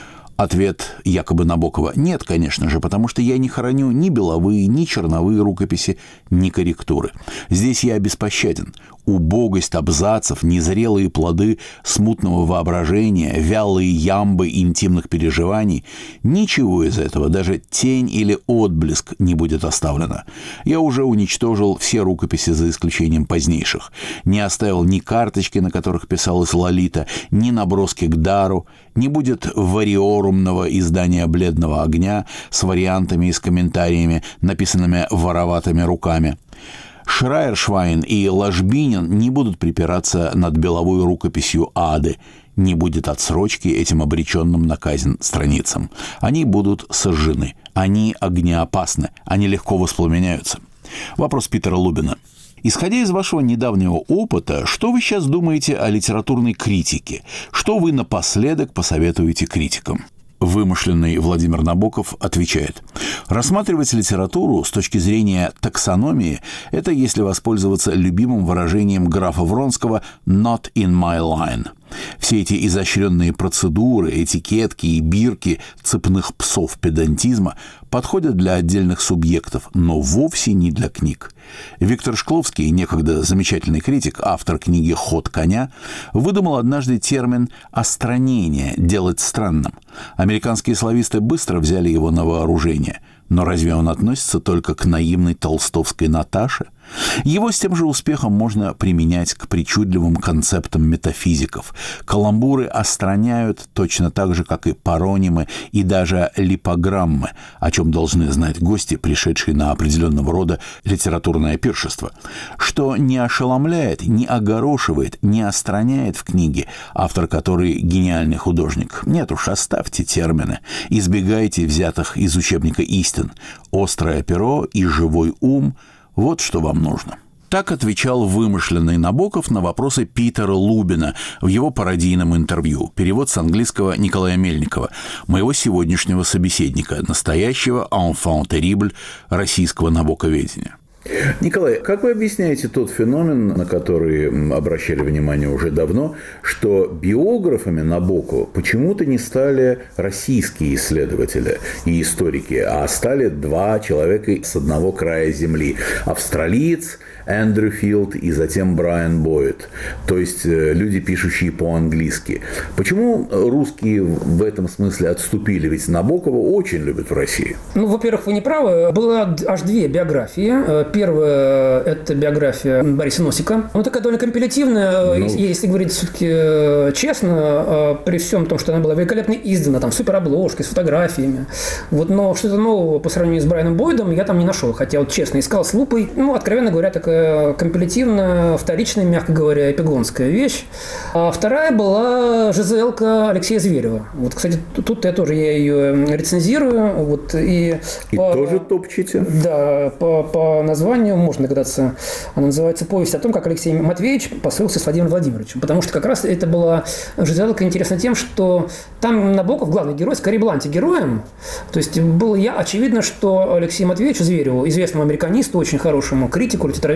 Ответ якобы Набокова: нет, конечно же, потому что я не храню ни беловые, ни черновые рукописи, ни корректуры. Здесь я беспощаден. Убогость абзацев, незрелые плоды смутного воображения, вялые ямбы интимных переживаний — ничего из этого, даже тень или отблеск не будет оставлено. Я уже уничтожил все рукописи за исключением позднейших. Не оставил ни карточки, на которых писалась Лолита, ни наброски к дару. Не будет вариорумного издания «Бледного огня» с вариантами и с комментариями, написанными вороватыми руками. Шрайер-Швайн и Ложбинин не будут припираться над беловой рукописью Ады. Не будет отсрочки этим обреченным на казнь страницам. Они будут сожжены. Они огнеопасны. Они легко воспламеняются. Вопрос Питера Лубина. Исходя из вашего недавнего опыта, что вы сейчас думаете о литературной критике? Что вы напоследок посоветуете критикам? Вымышленный Владимир Набоков отвечает: рассматривать литературу с точки зрения таксономии – это, если воспользоваться любимым выражением графа Вронского, «not in my line». Все эти изощренные процедуры, этикетки и бирки цепных псов педантизма подходят для отдельных субъектов, но вовсе не для книг. Виктор Шкловский, некогда замечательный критик, автор книги «Ход коня», выдумал однажды термин «остранение», «делать странным». Американские слависты быстро взяли его на вооружение. Но разве он относится только к наивной толстовской Наташе? Его с тем же успехом можно применять к причудливым концептам метафизиков. Каламбуры остраняют точно так же, как и паронимы и даже липограммы, о чем должны знать гости, пришедшие на определенного рода литературное пиршество. Что не ошеломляет, не огорошивает, не остраняет в книге, автор которой гениальный художник. Нет уж, оставьте термины, избегайте взятых из учебника истин. Острое перо и живой ум – вот что вам нужно. Так отвечал вымышленный Набоков на вопросы Питера Лубина в его пародийном интервью. Перевод с английского Николая Мельникова, моего сегодняшнего собеседника, настоящего enfant terrible российского набоковедения. Николай, как вы объясняете тот феномен, на который обращали внимание уже давно, что биографами Набокова почему-то не стали российские исследователи и историки, а стали два человека с одного края земли – австралиец Эндрю Филд и затем Брайан Бойд, то есть люди, пишущие по-английски. Почему русские в этом смысле отступили? Ведь Набокова очень любят в России. Ну, во-первых, вы не правы. Было аж две биографии. Первая – это биография Бориса Носика. Она такая довольно компилятивная, если говорить все-таки честно, при всем том, что она была великолепно издана, там, суперобложкой, с фотографиями. Вот, но что-то нового по сравнению с Брайаном Бойдом я там не нашел. Хотя, вот честно, искал с лупой. Ну, откровенно говоря, такая компилятивная, вторичная, мягко говоря, эпигонская вещь. А вторая была «Жизелка» Алексея Зверева. Вот, кстати, тут я ее рецензирую. Вот, и тоже топчете? Да, по названию можно догадаться. Она называется «Повесть о том, как Алексей Матвеевич поссорился с Владимиром Владимировичем». Потому что как раз это была «Жизелка» интересна тем, что там Набоков, главный герой, скорее был антигероем. То есть было очевидно, что Алексею Матвеевичу Звереву, известному американисту, очень хорошему критику, литературоведу,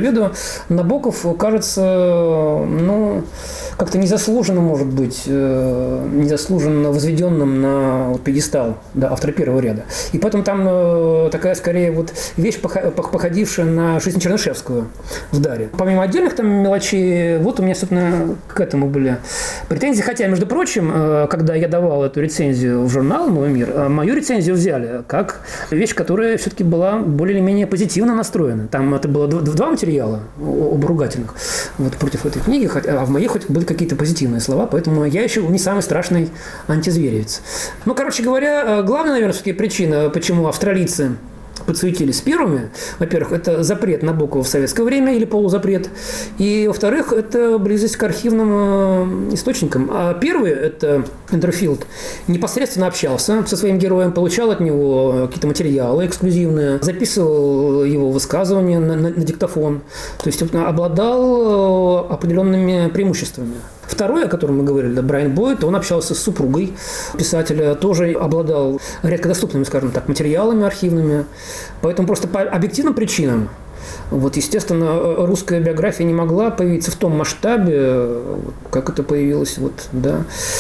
литературоведу, Набоков кажется, ну, как-то незаслуженно, может быть, незаслуженно возведенным на пьедестал, да, автора первого ряда. И поэтому там такая, скорее, вот вещь, походившая на жизнь Чернышевскую в «Даре». Помимо отдельных там мелочей, вот у меня, собственно, к этому были претензии. Хотя, между прочим, когда я давал эту рецензию в журнал «Новый мир», мою рецензию взяли как вещь, которая все-таки была более или менее позитивно настроена. Там это было два материала, оба ругательных, вот, против этой книги, а в моей хоть были какие-то позитивные слова, поэтому я еще не самый страшный антизверевец. Ну, короче говоря, главная, наверное, все-таки причина, почему австралийцы подсуетились первыми, во-первых, это запрет Набокова в советское время или полузапрет, и, во-вторых, это близость к архивным источникам. А первый, это Эндрю Филд, непосредственно общался со своим героем, получал от него какие-то материалы эксклюзивные, записывал его высказывания на диктофон, то есть обладал определенными преимуществами. Второй, о котором мы говорили, да, Брайан Бойд, он общался с супругой писателя, тоже обладал редкодоступными, скажем так, материалами архивными. Поэтому просто по объективным причинам, вот, естественно, русская биография не могла появиться в том масштабе, как это появилось, вот, да,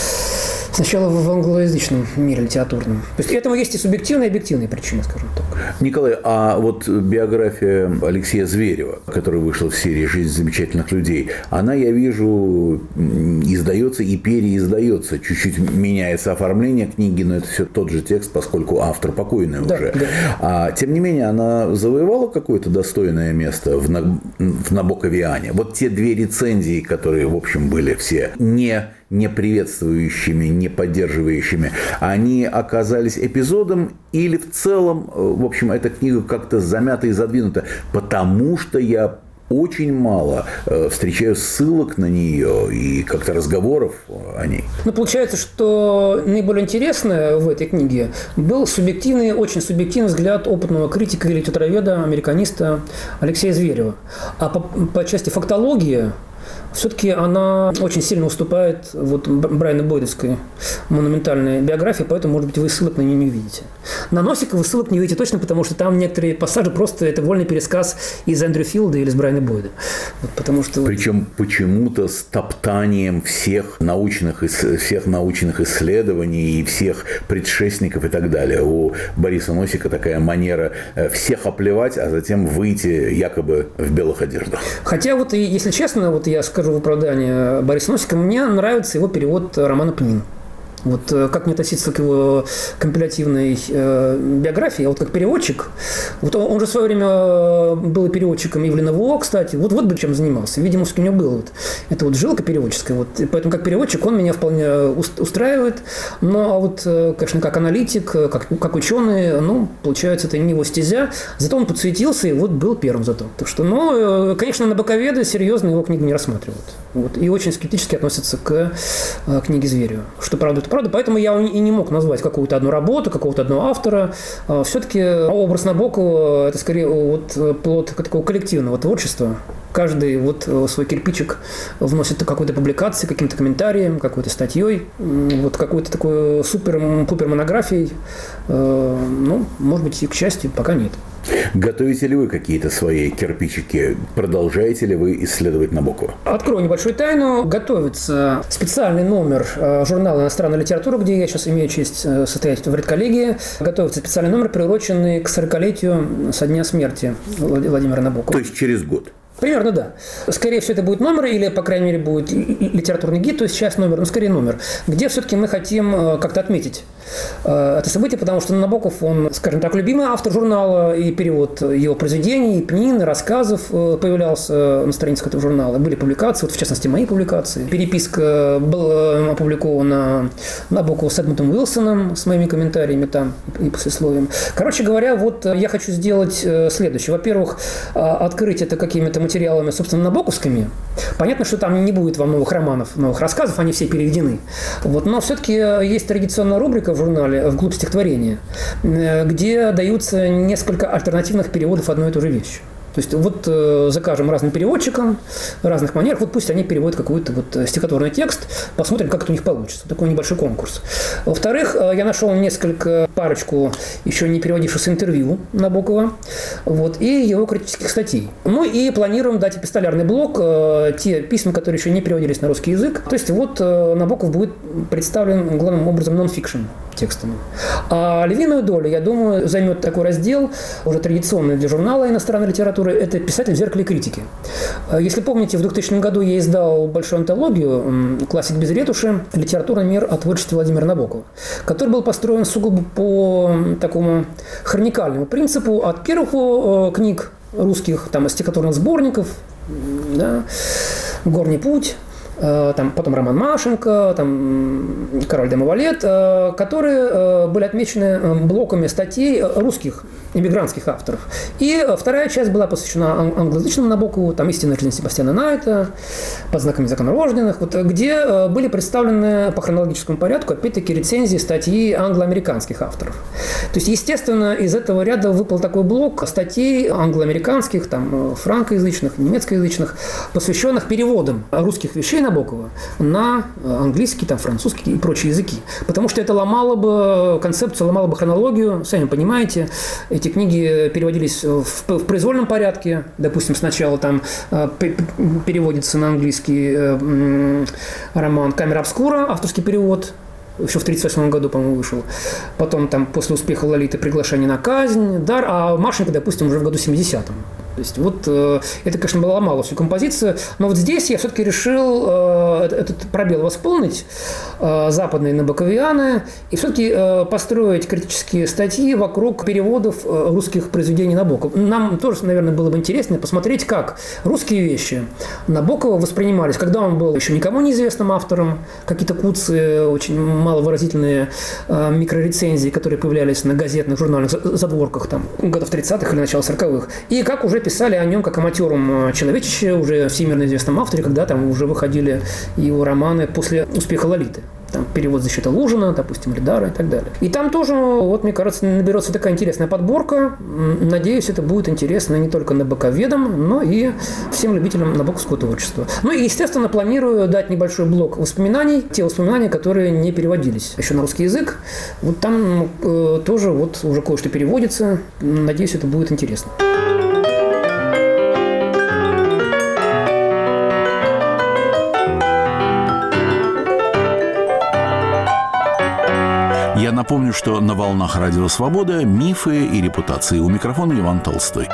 сначала в англоязычном мире литературном. То есть этому есть и субъективные, и объективные причины, скажем так. Николай, а вот биография Алексея Зверева, которая вышла в серии «Жизнь замечательных людей», она, я вижу, издается и переиздается. Чуть-чуть меняется оформление книги, но это все тот же текст, поскольку автор покойный уже. Да. А тем не менее, она завоевала какое-то достойное место в Набоковиане. Вот те две рецензии, которые, в общем, были все не приветствующими, не поддерживающими, они оказались эпизодом или в целом, в общем, эта книга как-то замята и задвинута, потому что я очень мало встречаю ссылок на нее и как-то разговоров о ней. Ну, получается, что наиболее интересное в этой книге был субъективный, очень субъективный взгляд опытного критика и литературоведа, американиста Алексея Зверева. А по части фактологии все-таки она очень сильно уступает вот Брайана Бойдовской монументальной биографии, поэтому, может быть, вы ссылок на нее не увидите. На Носика вы ссылок не увидите точно, потому что там некоторые пассажи просто это вольный пересказ из Эндрю Филда или из Брайана Бойда. Вот, потому что... Причем почему-то с топтанием всех научных исследований и всех предшественников и так далее. У Бориса Носика такая манера всех оплевать, а затем выйти якобы в белых одеждах. Хотя вот, если честно, вот я скажу в оправдание Бориса Носика, мне нравится его перевод романа «Пнин». Вот как мне относиться к его компилятивной биографии, я вот как переводчик, вот он же в свое время был переводчиком Ивлена Во, кстати, вот бы чем занимался, видимо, у него было вот это вот жилка переводческая, вот, и поэтому как переводчик он меня вполне устраивает, но вот, конечно, как аналитик, как ученый, ну, получается, это не его стезя, зато он подсуетился и вот был первым зато. Так что, ну, конечно, набоковеды серьезно его книгу не рассматривают. Вот, и очень скептически относятся к книге Зверева, что правда это правда, поэтому я и не мог назвать какую-то одну работу, какого-то одного автора. Все-таки образ Набокова – это скорее вот плод такого коллективного творчества. Каждый вот свой кирпичик вносит какой-то публикацией, каким-то комментарием, какой-то статьей, вот какой-то такой супер-пупер монографией. Ну, может быть, и к счастью, пока нет. Готовите ли вы какие-то свои кирпичики? Продолжаете ли вы исследовать Набокова? Открою небольшую тайну. Готовится специальный номер журнала «Иностранная литература», где я сейчас имею честь состоять в редколлегии. Готовится специальный номер, приуроченный к 40-летию со дня смерти Владимира Набокова. То есть через год? Примерно, да. Скорее всего, это будет номер, или, по крайней мере, будет литературный гид, то есть сейчас номер, но скорее номер, где все-таки мы хотим как-то отметить это событие, потому что Набоков, он, скажем так, любимый автор журнала, и перевод его произведений, Пнин, рассказов появлялся на страницах этого журнала. Были публикации, вот в частности, мои публикации. Переписка была опубликована Набокова с Эдмундом Уилсоном, с моими комментариями там и послесловием. Короче говоря, вот я хочу сделать следующее. Во-первых, открыть это какими-то материалами, собственно, набоковскими. Понятно, что там не будет вам новых романов, новых рассказов, они все переведены. Вот, но все-таки есть традиционная рубрика в журнале «Вглубь стихотворения», где даются несколько альтернативных переводов одной и той же вещи. То есть вот закажем разным переводчикам, разных манерах, вот пусть они переводят какой-то вот стихотворный текст, посмотрим, как это у них получится. Такой небольшой конкурс. Во-вторых, я нашел парочку еще не переводившихся интервью Набокова, вот, и его критических статей. Ну и планируем дать эпистолярный блок, те письма, которые еще не переводились на русский язык. То есть вот Набоков будет представлен главным образом нон-фикшн текстами. А львиную долю, я думаю, займет такой раздел, уже традиционный для журнала иностранной литературы, это «Писатель в зеркале критики». Если помните, в 2000 году я издал большую антологию «Классик без ретуши. Литературный мир о творчестве Владимира Набокова», который был построен сугубо по такому хроникальному принципу от первых книг русских, там, стихотворных сборников, да, «Горний путь», там, потом роман Машенька, там, «Король де Мавалет», которые были отмечены блоками статей русских эмигрантских авторов. И вторая часть была посвящена англоязычному Набокову, там «Истинная жизнь Себастьяна Найта», «Под знаками законорожденных», вот, где были представлены по хронологическому порядку, опять-таки, рецензии статьи англоамериканских авторов. То есть, естественно, из этого ряда выпал такой блок статей англоамериканских, там, франкоязычных, немецкоязычных, посвященных переводам русских вещей Набокова на английский, там, французский и прочие языки. Потому что это ломало бы концепцию, ломало бы хронологию. Сами понимаете, эти книги переводились в произвольном порядке. Допустим, сначала там переводится на английский роман «Камера обскура», авторский перевод, еще в 1938 году, по-моему, вышел. Потом там после успеха «Лолиты» «Приглашение на казнь», «Дар», а Машенька, допустим, уже в году 70-м. То есть вот это, конечно, было ломало всю композицию, но вот здесь я все-таки решил этот пробел восполнить, западные набоковианы, и все-таки построить критические статьи вокруг переводов русских произведений Набокова. Нам тоже, наверное, было бы интересно посмотреть, как русские вещи Набокова воспринимались, когда он был еще никому неизвестным автором, какие-то куцы, очень маловыразительные микрорецензии, которые появлялись на газетных, журнальных задворках там, годов 30-х или начала 40-х, и как уже писали о нем как о матером человечище, уже всемирно известном авторе, когда там уже выходили его романы после успеха «Лолиты». Там перевод «Защита Лужина», допустим, Эльдара и так далее. И там тоже, вот, мне кажется, наберется такая интересная подборка. Надеюсь, это будет интересно не только набоковедам, но и всем любителям набоковского творчества. Ну и, естественно, планирую дать небольшой блок воспоминаний, те воспоминания, которые не переводились еще на русский язык. Вот там тоже вот уже кое-что переводится. Надеюсь, это будет интересно. Я напомню, что на волнах Радио Свобода «Мифы и репутации». У микрофона Иван Толстой.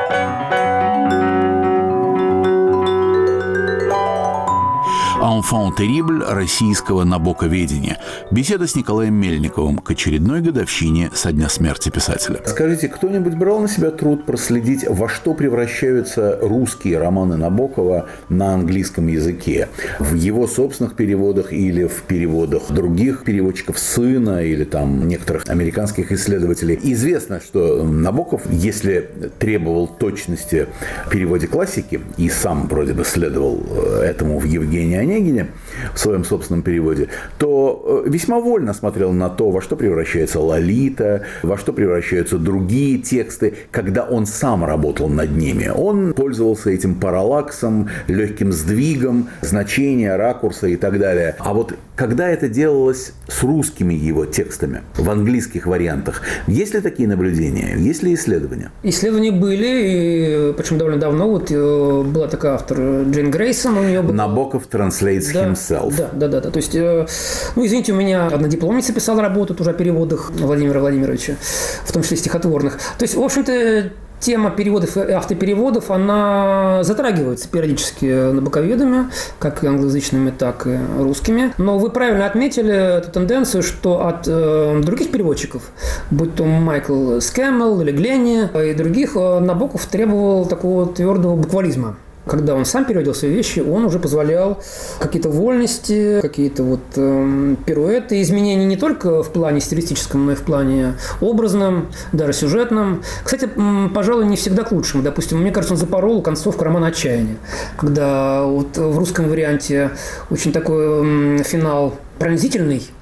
«Enfant terrible» российского набоковедения. Беседа с Николаем Мельниковым к очередной годовщине со дня смерти писателя. Скажите, кто-нибудь брал на себя труд проследить, во что превращаются русские романы Набокова на английском языке? В его собственных переводах или в переводах других переводчиков, сына или там некоторых американских исследователей? Известно, что Набоков, если требовал точности в переводе классики, и сам вроде бы следовал этому в «Евгении Онегине», в своем собственном переводе, то весьма вольно смотрел на то, во что превращается «Лолита», во что превращаются другие тексты, когда он сам работал над ними. Он пользовался этим параллаксом, легким сдвигом, значения, ракурса и так далее. А вот когда это делалось с русскими его текстами, в английских вариантах, есть ли такие наблюдения, есть ли исследования? Исследования были, и, причем довольно давно. Вот была такая автор Джейн Грейсон, у нее был... Набоков translates himself. Да. То есть, ну, извините, у меня однодипломница писала работу тоже о переводах Владимира Владимировича, в том числе стихотворных. То есть, в общем-то, тема переводов и автопереводов, она затрагивается периодически набоковедами, как и англоязычными, так и русскими. Но вы правильно отметили эту тенденцию, что от других переводчиков, будь то Майкл Скэммел или Гленни и других, Набоков требовал такого твердого буквализма. Когда он сам переводил свои вещи, он уже позволял какие-то вольности, какие-то вот пируэты, изменения не только в плане стилистическом, но и в плане образном, даже сюжетном. Кстати, пожалуй, не всегда к лучшему. Допустим, мне кажется, он запорол концовку романа «Отчаяние», когда вот в русском варианте очень такой финал пронзительный,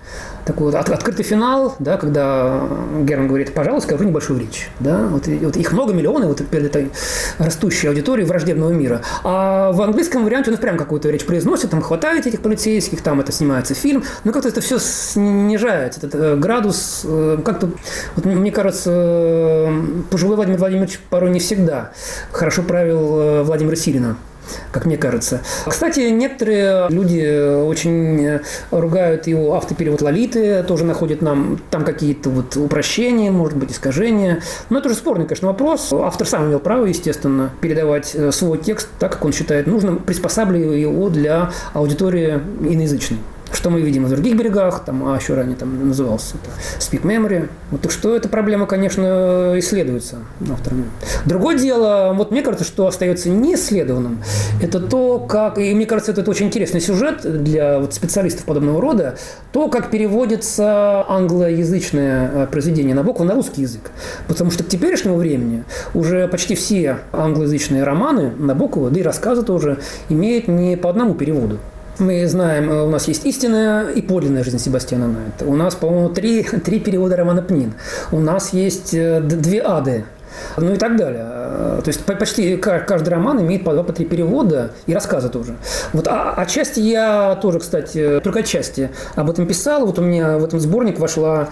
такой вот открытый финал, да, когда Герман говорит: пожалуйста, скажу небольшую речь. Да? Вот их много миллионов вот перед этой растущей аудиторией враждебного мира. А в английском варианте он прям какую-то речь произносит, там хватает этих полицейских, там это снимается фильм, но как-то это все снижается, этот градус, как-то, вот, мне кажется, пожилой Владимир Владимирович порой не всегда хорошо правил Владимира Силина, как мне кажется. Кстати, некоторые люди очень ругают его автоперевод Лолиты, тоже находят там какие-то вот упрощения, может быть, искажения. Но это уже спорный, конечно, вопрос. Автор сам имел право, естественно, передавать свой текст так, как он считает нужным, приспосабливая его для аудитории иноязычной. Что мы видим в других берегах, а еще ранее там назывался Speak Memory. Вот, так что эта проблема, конечно, исследуется авторами. Другое дело, вот мне кажется, что остается неисследованным, это то, как, и мне кажется, это очень интересный сюжет для вот специалистов подобного рода, то, как переводится англоязычное произведение Набокова на русский язык. Потому что к теперешнему времени уже почти все англоязычные романы Набокова, да и рассказы тоже, имеют не по одному переводу. Мы знаем, у нас есть истинная и подлинная жизнь Себастьяна Найта. У нас, по-моему, три перевода романа «Пнин». У нас есть 2 ады. Ну и так далее. То есть почти каждый роман имеет по 2-3 перевода и рассказы тоже. Вот, отчасти я тоже, кстати, только отчасти об этом писал. Вот у меня в этом сборник вошла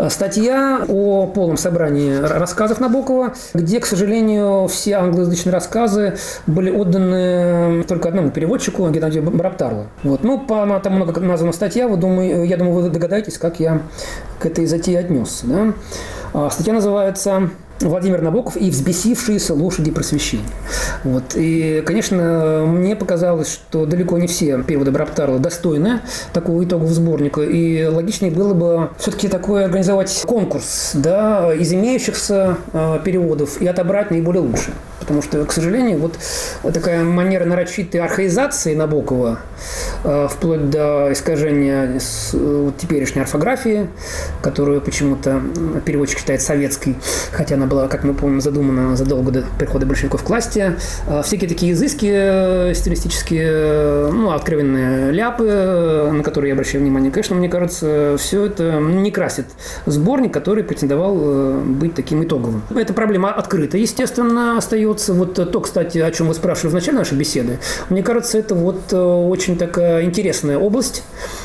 статья о полном собрании рассказов Набокова, где, к сожалению, все англоязычные рассказы были отданы только одному переводчику, Геннадию Бараптарлу. Вот. Ну, по тому, как названа статья, я думаю, вы догадаетесь, как я к этой затее отнесся. Да? Статья называется «Владимир Набоков и взбесившиеся лошади просвещения». Вот. И, конечно, мне показалось, что далеко не все переводы Бараптарла достойны такого итогового сборника. И логичнее было бы все-таки такой организовать конкурс, да, из имеющихся переводов и отобрать наиболее лучшие. Потому что, к сожалению, вот такая манера нарочитой архаизации Набокова, вплоть до искажения теперешней орфографии, которую почему-то переводчик считает советской, хотя она была, как мы помним, задумана задолго до прихода большевиков к власти. Всякие такие изыски стилистические, откровенные ляпы, на которые я обращаю внимание. Конечно, мне кажется, все это не красит сборник, который претендовал быть таким итоговым. Эта проблема открыта, естественно, остается. Вот то, кстати, о чем вы спрашивали в начале нашей беседы, мне кажется, это вот очень такая интересная область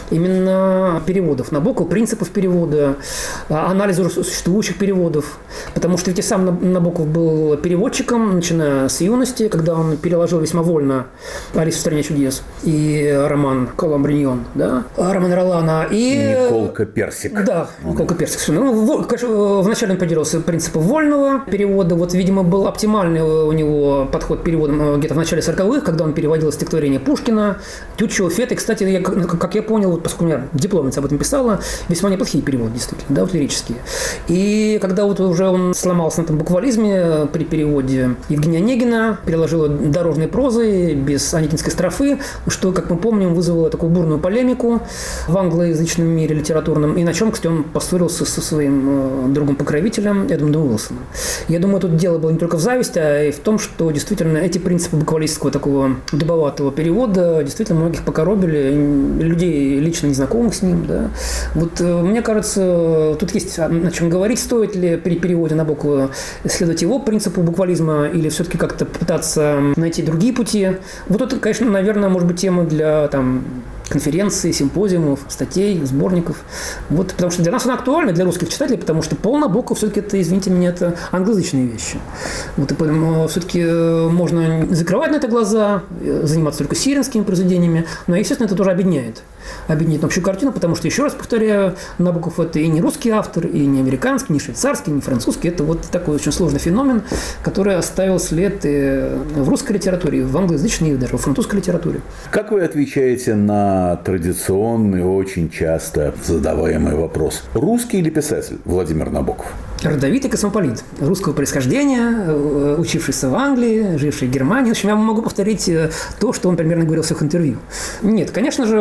именно переводов Набокова, принципов перевода, анализа существующих переводов. Потому что ведь и сам Набоков был переводчиком, начиная с юности, когда он переложил весьма вольно «Алису в стране чудес» и роман «Коломбриньон», да, роман Ролана. И Николка Персик. Да, Николка Персик. Вначале он придерживался принципа вольного перевода. Вот, видимо, был оптимальный у него подход к переводам где-то в начале 40-х, когда он переводил стихотворение Пушкина, Тютчева, Фета. И, кстати, как я понял, поскольку у меня дипломница об этом писала, весьма неплохие переводы, действительно, да, вот лирические. И когда вот уже он сломался на этом буквализме при переводе Евгения Онегина, переложил дорожной прозой без аникинской строфы, что, как мы помним, вызвало такую бурную полемику в англоязычном мире литературном, и на чем, кстати, он поссорился со своим другом-покровителем Эдмундом Уилсоном. Я думаю, тут дело было не только в зависти, а и в том, что действительно эти принципы буквалистского такого дубоватого перевода действительно многих покоробили, людей лично незнакомых с ним. Да. Вот мне кажется, тут есть о чем говорить, стоит ли при переводе Набокова следовать его принципу буквализма или все-таки как-то пытаться найти другие пути. Вот это, конечно, наверное, может быть тема для конференций, симпозиумов, статей, сборников. Вот, потому что для нас она актуальна, для русских читателей, потому что Пол Набоков все-таки это, извините меня, это англоязычные вещи. Вот, и поэтому все-таки можно закрывать на это глаза, заниматься только сиренскими произведениями, но, естественно, это тоже объединяет общую картину, потому что, еще раз повторяю, Набоков – это и не русский автор, и не американский, не швейцарский, не французский. Это вот такой очень сложный феномен, который оставил след и в русской литературе, и в англоязычной, и даже в французской литературе. Как вы отвечаете на традиционный, очень часто задаваемый вопрос: русский или писатель Владимир Набоков? Родовитый космополит русского происхождения, учившийся в Англии, живший в Германии. В общем, я могу повторить то, что он примерно говорил в своих интервью. Нет, конечно же, он и русский,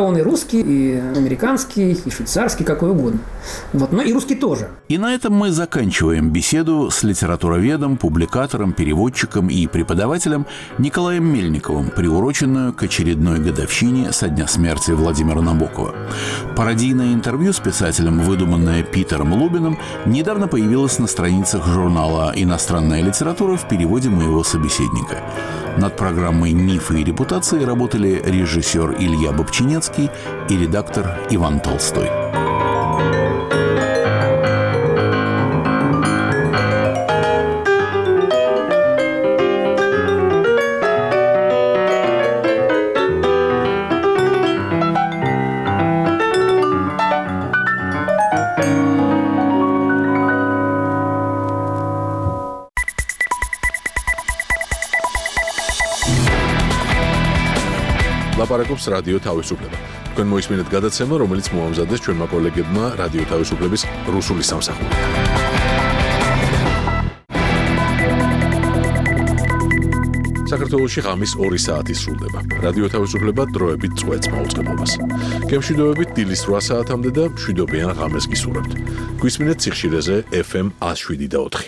русский, и американский, и швейцарский, какой угодно. Вот. Но и русский тоже. И на этом мы заканчиваем беседу с литературоведом, публикатором, переводчиком и преподавателем Николаем Мельниковым, приуроченную к очередной годовщине со дня смерти Владимира Набокова. Пародийное интервью с писателем, выдуманное Питером Лубиным, недавно появилось на страницах журнала «Иностранная литература» в переводе моего собеседника. Над программой «Мифы и репутации» работали режиссер Илья Бобчинецкий и редактор Иван Толстой. ლაპარაკობს რადიო თავისუფლება. თქვენ მოისმინეთ გადაცემა, რომელიც მოამზადეს ჩვენმა კოლეგებმა რადიო თავისუფლების რუსული სამსახურიდან. საქართველოში ღამის 2 საათი სრულდება. რადიო თავისუფლება დროებით წვეთს მაუწყებლობას. გემშვიდობებით დილის 8 საათამდე და მშვიდობიან ღამეს გისურვებთ. გვისმინეთ სიხშირეზე FM 107.4.